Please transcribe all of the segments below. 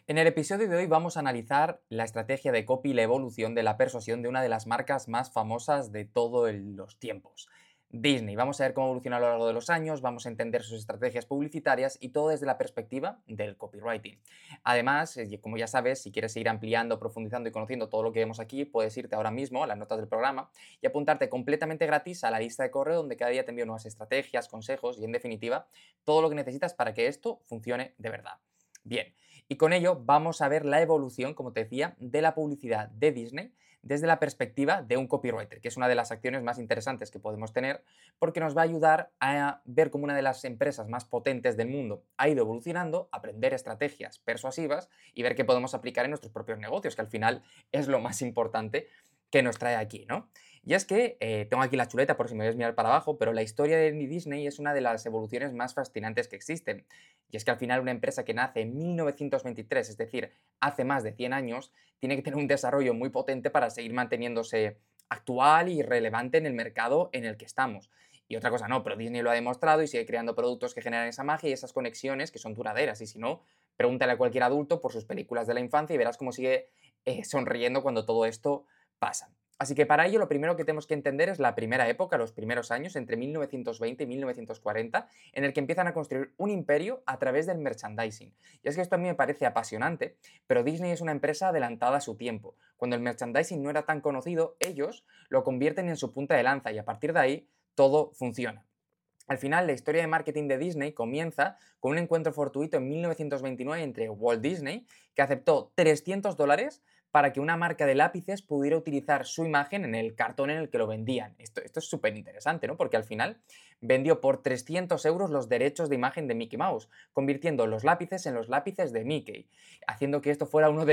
En el episodio de hoy vamos a analizar la estrategia de copy y la evolución de la persuasión de una de las marcas más famosas de todos los tiempos, Disney. Vamos a ver cómo evoluciona a lo largo de los años, vamos a entender sus estrategias publicitarias y todo desde la perspectiva del copywriting. Además, como ya sabes, si quieres seguir ampliando, profundizando y conociendo todo lo que vemos aquí, puedes irte ahora mismo a las notas del programa y apuntarte completamente gratis a la lista de correo donde cada día te envío nuevas estrategias, consejos y, en definitiva, todo lo que necesitas para que esto funcione de verdad. Bien, y con ello vamos a ver la evolución, como te decía, de la publicidad de Disney desde la perspectiva de un copywriter, que es una de las acciones más interesantes que podemos tener, porque nos va a ayudar a ver cómo una de las empresas más potentes del mundo ha ido evolucionando, aprender estrategias persuasivas y ver qué podemos aplicar en nuestros propios negocios, que al final es lo más importante que nos trae aquí, ¿no? Y es que tengo aquí la chuleta por si me ves mirar para abajo, pero la historia de Disney es una de las evoluciones más fascinantes que existen. Y es que al final una empresa que nace en 1923, es decir, hace más de 100 años, tiene que tener un desarrollo muy potente para seguir manteniéndose actual y relevante en el mercado en el que estamos. Y otra cosa no, pero Disney lo ha demostrado y sigue creando productos que generan esa magia y esas conexiones que son duraderas. Y si no, pregúntale a cualquier adulto por sus películas de la infancia y verás cómo sigue sonriendo cuando todo esto pasa. Así que para ello lo primero que tenemos que entender es la primera época, los primeros años, entre 1920 y 1940, en el que empiezan a construir un imperio a través del merchandising. Y es que esto a mí me parece apasionante, pero Disney es una empresa adelantada a su tiempo. Cuando el merchandising no era tan conocido, ellos lo convierten en su punta de lanza y a partir de ahí todo funciona. Al final, la historia de marketing de Disney comienza con un encuentro fortuito en 1929 entre Walt Disney, que aceptó $300 para que una marca de lápices pudiera utilizar su imagen en el cartón en el que lo vendían. Esto es súper interesante, ¿no? Porque al final vendió por 300 euros los derechos de imagen de Mickey Mouse, convirtiendo los lápices en los lápices de Mickey, haciendo que esto fuera uno de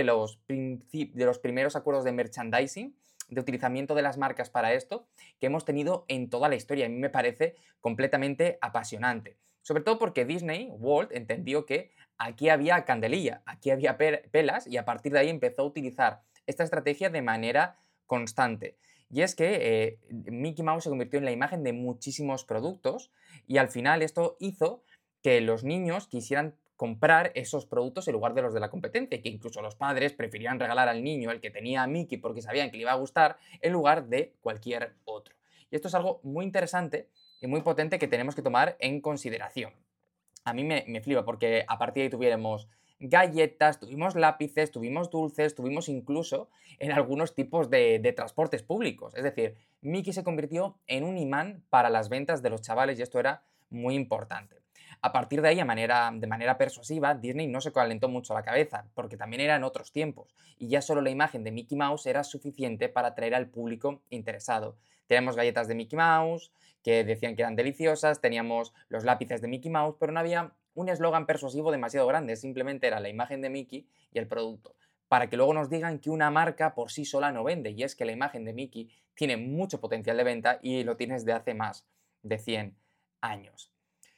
los primeros acuerdos de merchandising, de utilizamiento de las marcas para esto, que hemos tenido en toda la historia. A mí me parece completamente apasionante. Sobre todo porque Disney, Walt, entendió que aquí había candelilla, aquí había pelas y a partir de ahí empezó a utilizar esta estrategia de manera constante. Y es que Mickey Mouse se convirtió en la imagen de muchísimos productos y al final esto hizo que los niños quisieran comprar esos productos en lugar de los de la competencia, y que incluso los padres preferían regalar al niño el que tenía a Mickey porque sabían que le iba a gustar en lugar de cualquier otro. Y esto es algo muy interesante y muy potente que tenemos que tomar en consideración. A mí me flipa porque a partir de ahí tuviéramos galletas, tuvimos lápices, tuvimos dulces, tuvimos incluso en algunos tipos de transportes públicos. Es decir, Mickey se convirtió en un imán para las ventas de los chavales y esto era muy importante. A partir de ahí, de manera persuasiva, Disney no se calentó mucho la cabeza, porque también eran otros tiempos, y ya solo la imagen de Mickey Mouse era suficiente para atraer al público interesado. Tenemos galletas de Mickey Mouse, que decían que eran deliciosas, teníamos los lápices de Mickey Mouse, pero no había un eslogan persuasivo demasiado grande, simplemente era la imagen de Mickey y el producto, para que luego nos digan que una marca por sí sola no vende, y es que la imagen de Mickey tiene mucho potencial de venta y lo tienes de hace más de 100 años.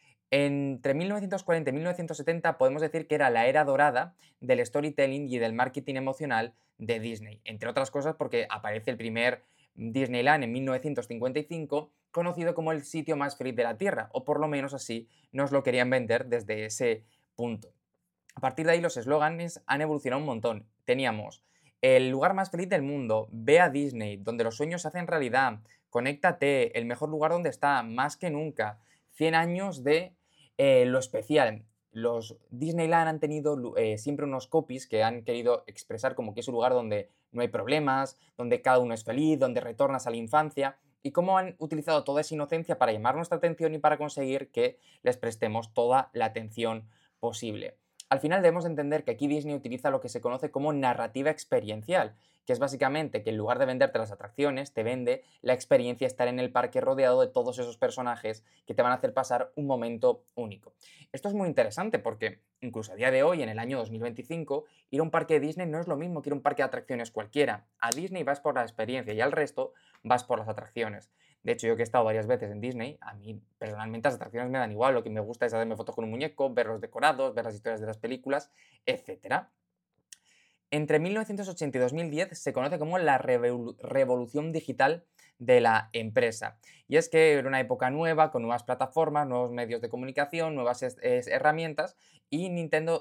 Entre 1940 y 1970 podemos decir que era la era dorada del storytelling y del marketing emocional de Disney, entre otras cosas porque aparece el primer Disneyland en 1955, conocido como el sitio más feliz de la Tierra, o por lo menos así nos lo querían vender desde ese punto. A partir de ahí los eslóganes han evolucionado un montón. Teníamos el lugar más feliz del mundo, ve a Disney, donde los sueños se hacen realidad, conéctate, el mejor lugar donde está, más que nunca, 100 años de lo especial. Los Disneyland han tenido siempre unos copies que han querido expresar como que es un lugar donde no hay problemas, donde cada uno es feliz, donde retornas a la infancia, y cómo han utilizado toda esa inocencia para llamar nuestra atención y para conseguir que les prestemos toda la atención posible. Al final debemos entender que aquí Disney utiliza lo que se conoce como narrativa experiencial, que es básicamente que en lugar de venderte las atracciones, te vende la experiencia de estar en el parque rodeado de todos esos personajes que te van a hacer pasar un momento único. Esto es muy interesante porque incluso a día de hoy, en el año 2025, ir a un parque de Disney no es lo mismo que ir a un parque de atracciones cualquiera. A Disney vas por la experiencia y al resto vas por las atracciones. De hecho, yo que he estado varias veces en Disney, a mí personalmente las atracciones me dan igual, lo que me gusta es hacerme fotos con un muñeco, ver los decorados, ver las historias de las películas, etcétera. Entre 1980 y 2010 se conoce como la revolución digital de la empresa. Y es que era una época nueva, con nuevas plataformas, nuevos medios de comunicación, nuevas herramientas, y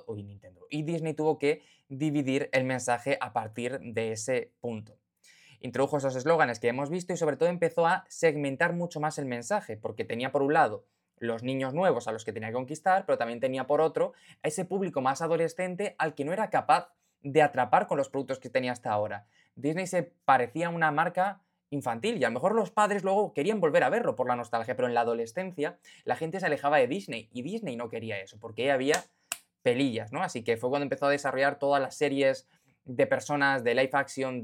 y Disney tuvo que dividir el mensaje a partir de ese punto. Introdujo esos eslóganes que hemos visto y sobre todo empezó a segmentar mucho más el mensaje, porque tenía por un lado los niños nuevos a los que tenía que conquistar, pero también tenía por otro a ese público más adolescente al que no era capaz de atrapar con los productos que tenía hasta ahora. Disney se parecía a una marca infantil y a lo mejor los padres luego querían volver a verlo por la nostalgia, pero en la adolescencia la gente se alejaba de Disney y Disney no quería eso, porque ahí había pelillas, ¿no? Así que fue cuando empezó a desarrollar todas las series de personas de live action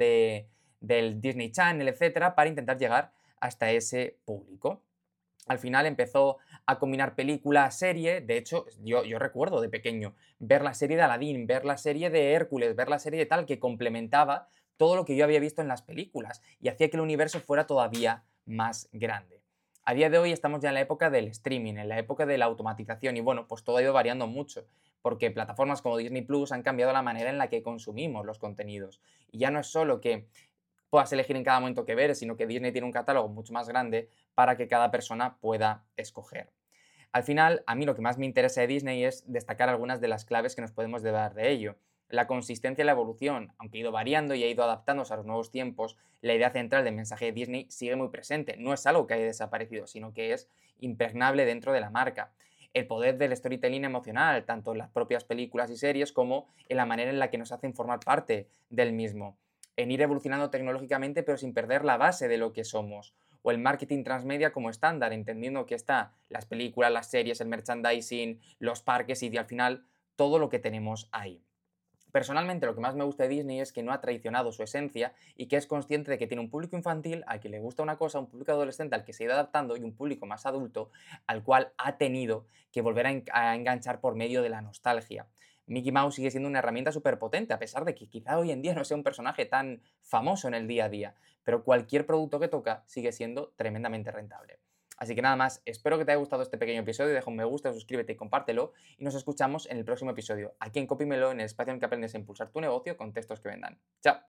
del Disney Channel, etcétera, para intentar llegar hasta ese público. Al final empezó a combinar película, serie. De hecho, yo recuerdo de pequeño ver la serie de Aladdin, ver la serie de Hércules, ver la serie de tal, que complementaba todo lo que yo había visto en las películas y hacía que el universo fuera todavía más grande. A día de hoy estamos ya en la época del streaming, en la época de la automatización y bueno, pues todo ha ido variando mucho, porque plataformas como Disney Plus han cambiado la manera en la que consumimos los contenidos. Y ya no es solo que puedas elegir en cada momento qué ver, sino que Disney tiene un catálogo mucho más grande para que cada persona pueda escoger. Al final, a mí lo que más me interesa de Disney es destacar algunas de las claves que nos podemos dar de ello. La consistencia y la evolución, aunque ha ido variando y ha ido adaptándose a los nuevos tiempos, la idea central del mensaje de Disney sigue muy presente. No es algo que haya desaparecido, sino que es impregnable dentro de la marca. El poder del storytelling emocional, tanto en las propias películas y series como en la manera en la que nos hacen formar parte del mismo. En ir evolucionando tecnológicamente pero sin perder la base de lo que somos o el marketing transmedia como estándar, entendiendo que está las películas, las series, el merchandising, los parques y al final todo lo que tenemos ahí. Personalmente, lo que más me gusta de Disney es que no ha traicionado su esencia y que es consciente de que tiene un público infantil al que le gusta una cosa, un público adolescente al que se ha ido adaptando y un público más adulto al cual ha tenido que volver a enganchar por medio de la nostalgia. Mickey Mouse sigue siendo una herramienta súper potente, a pesar de que quizá hoy en día no sea un personaje tan famoso en el día a día, pero cualquier producto que toca sigue siendo tremendamente rentable. Así que nada más, espero que te haya gustado este pequeño episodio, deja un me gusta, suscríbete y compártelo y nos escuchamos en el próximo episodio, aquí en Copymelo, en el espacio en el que aprendes a impulsar tu negocio con textos que vendan. ¡Chao!